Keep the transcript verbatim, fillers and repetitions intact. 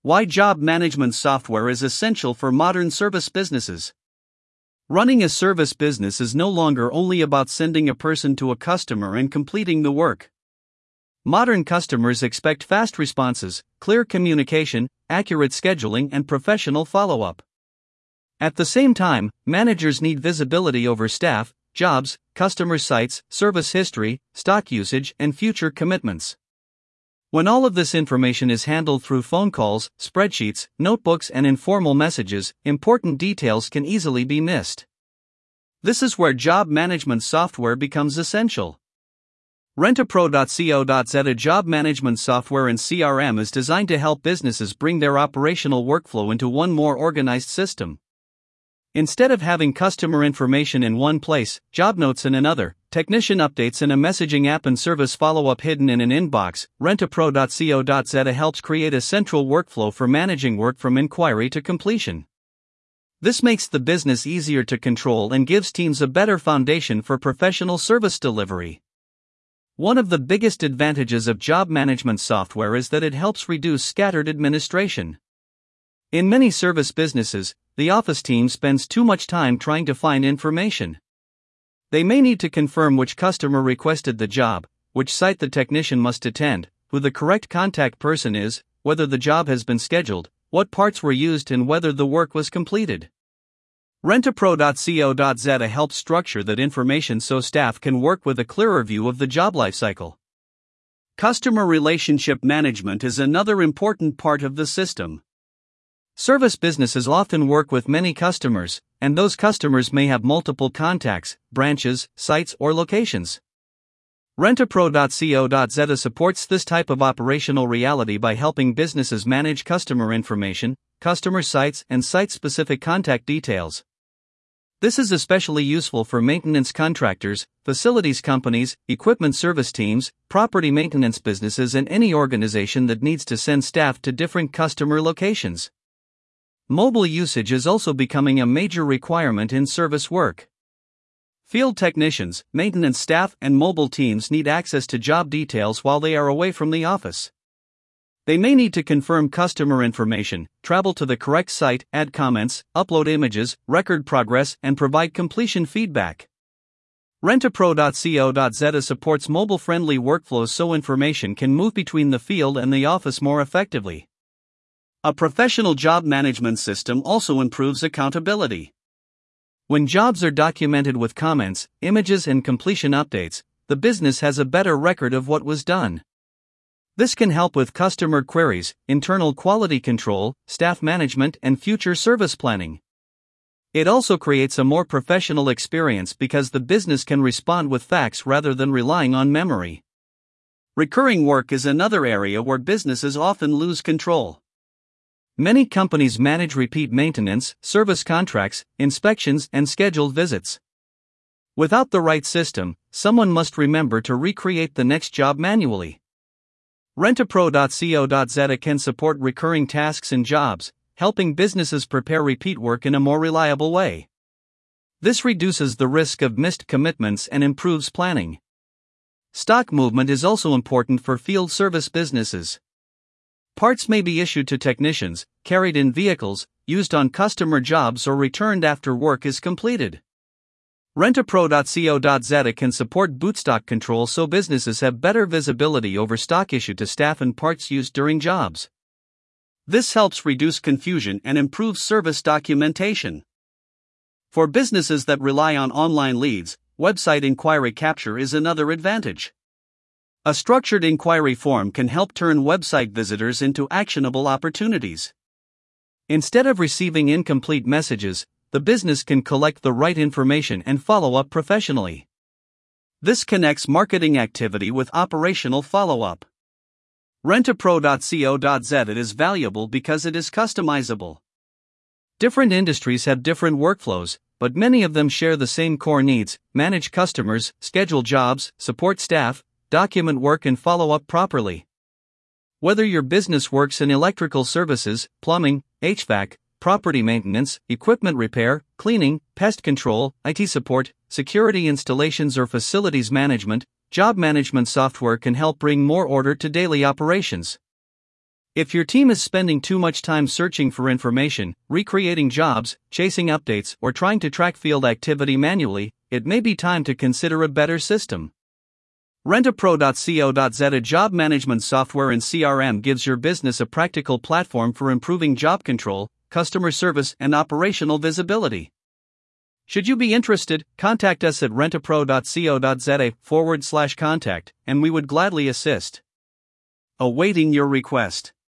Why job management software is essential for modern service businesses. Running a service business is no longer only about sending a person to a customer and completing the work. Modern customers expect fast responses, clear communication, accurate scheduling, and professional follow-up. At the same time, managers need visibility over staff, jobs, customer sites, service history, stock usage, and future commitments. When all of this information is handled through phone calls, spreadsheets, notebooks, and informal messages, important details can easily be missed. This is where job management software becomes essential. Rentapro dot co dot z A job management software and C R M is designed to help businesses bring their operational workflow into one more organized system. Instead of having customer information in one place, job notes in another, technician updates in a messaging app, and service follow-up hidden in an inbox, Rentapro dot co dot z A helps create a central workflow for managing work from inquiry to completion. This makes the business easier to control and gives teams a better foundation for professional service delivery. One of the biggest advantages of job management software is that it helps reduce scattered administration. In many service businesses, the office team spends too much time trying to find information. They may need to confirm which customer requested the job, which site the technician must attend, who the correct contact person is, whether the job has been scheduled, what parts were used, and whether the work was completed. Rentapro dot co dot z A helps structure that information so staff can work with a clearer view of the job lifecycle. Customer relationship management is another important part of the system. Service businesses often work with many customers, and those customers may have multiple contacts, branches, sites, or locations. Rentapro dot co dot z A supports this type of operational reality by helping businesses manage customer information, customer sites, and site-specific contact details. This is especially useful for maintenance contractors, facilities companies, equipment service teams, property maintenance businesses, and any organization that needs to send staff to different customer locations. Mobile usage is also becoming a major requirement in service work. Field technicians, maintenance staff, and mobile teams need access to job details while they are away from the office. They may need to confirm customer information, travel to the correct site, add comments, upload images, record progress, and provide completion feedback. Rentapro dot co dot z A supports mobile-friendly workflows so information can move between the field and the office more effectively. A professional job management system also improves accountability. When jobs are documented with comments, images, and completion updates, the business has a better record of what was done. This can help with customer queries, internal quality control, staff management, and future service planning. It also creates a more professional experience because the business can respond with facts rather than relying on memory. Recurring work is another area where businesses often lose control. Many companies manage repeat maintenance, service contracts, inspections, and scheduled visits. Without the right system, someone must remember to recreate the next job manually. Rentapro dot co dot z A can support recurring tasks and jobs, helping businesses prepare repeat work in a more reliable way. This reduces the risk of missed commitments and improves planning. Stock movement is also important for field service businesses. Parts may be issued to technicians, carried in vehicles, used on customer jobs, or returned after work is completed. Rentapro dot co dot z A can support bootstock control so businesses have better visibility over stock issued to staff and parts used during jobs. This helps reduce confusion and improves service documentation. For businesses that rely on online leads, website inquiry capture is another advantage. A structured inquiry form can help turn website visitors into actionable opportunities. Instead of receiving incomplete messages, the business can collect the right information and follow up professionally. This connects marketing activity with operational follow-up. Rentapro dot co dot z A is valuable because it is customizable. Different industries have different workflows, but many of them share the same core needs: manage customers, schedule jobs, support staff, document work, and follow up properly. Whether your business works in electrical services, plumbing, H V A C, property maintenance, equipment repair, cleaning, pest control, I T support, security installations, or facilities management, job management software can help bring more order to daily operations. If your team is spending too much time searching for information, recreating jobs, chasing updates, or trying to track field activity manually, it may be time to consider a better system. Rentapro dot co dot z, a job management software and C R M, gives your business a practical platform for improving job control, customer service, and operational visibility. Should you be interested, contact us at rentapro dot co dot z forward slash contact, and we would gladly assist. Awaiting your request.